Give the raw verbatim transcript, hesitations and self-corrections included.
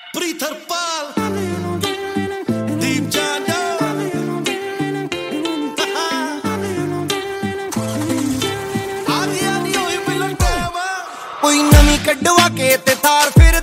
ਪ੍ਰੀਤਰਪਾਲ ਦੀਪ ਚਾਂਡਾ ਆ ਗਿਆ ਨੀ ਹੋਈ ਬਿਲਟਾਵਾ ਕੋਈ ਨਵੀਂ ਕੱਢਵਾ ਕੇ ਤੇ ਥਾਰ ਫਿਰ